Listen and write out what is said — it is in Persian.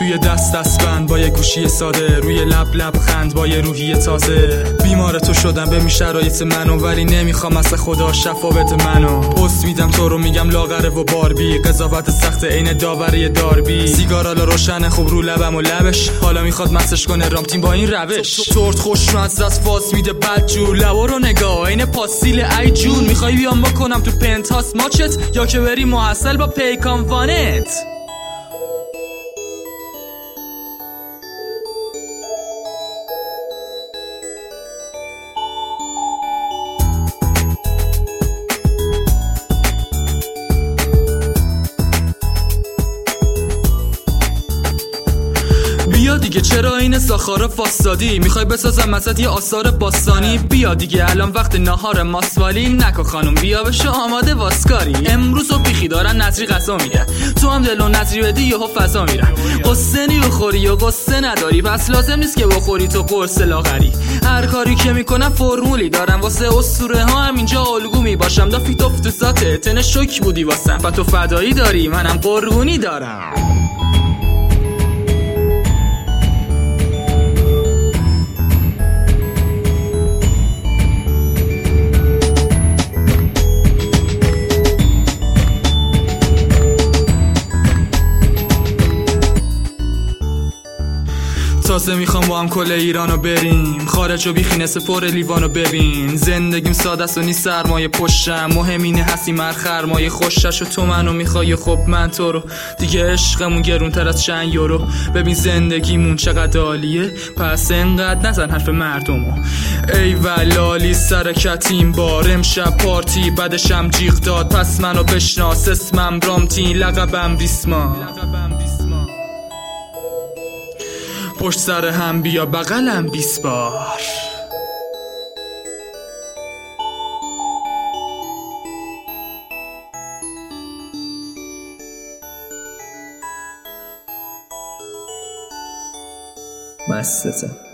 توی دستبند با یه گوشی ساده، روی لب خند با یه روحیه تازه. بیمار تو شدم به شرایط منو، ولی نمیخوام از خدا شفا بده منو. پست میدم تو رو میگم لاغره و باربی، قضاوت سخت عین داوری داربی. سیگارالا روشن خوب رو لبم و لبش، حالا میخواد مسش کنه رامتین با این روش. تورت خوشمزه از فاس میده بدجور، لبا رو نگاه عین پاسیل ای جون. میخوای بیام بکنم تو پنتاس ماچت، یا که بری محصل با پیکان وانت؟ بیا دیگه چرا این ساخارا فاستادی؟ میخوای بسازم ازت یه آثار باستانی؟ بیا دیگه الان وقت نهار ماسوالی. نکن خانوم بیا بشو آماده واسکاری. امروز و بیخی دارن نظری قسا میدن، تو هم دل و نظری بدی یهو فضا میرن. قصه نی بخوری و قصه نداری، پس لازم نیست که بخوری تو قرص لاغری. هر کاری که میکنم فرمولی دارم، واسه اسطوره ها هم اینجا الگو میباشم. دافی توف تو ذاته تن شوک بودی واسم، و تو فدایی داری منم قربونی دارم. تازه میخوام با هم کل ایرانو بریم، خارج و بیخینه سپر لیوانو ببین. زندگیم ساده است و نیست سرمایه پشتم، مهم اینه هستی مرخرمایه خوشش. و تو منو میخوای خب من تو رو، دیگه عشقمون گرونتر از چند یورو. ببین زندگیمون چقدر عالیه، پس انقدر نزن حرف مردمو. ای ولالی سرکت این بار، امشب پارتی بعدشم جیغ داد. پس منو بشناس اسمم رامتین، لقبم ریسما. پشت سر هم بیا بغلم 20 بار. مستتم.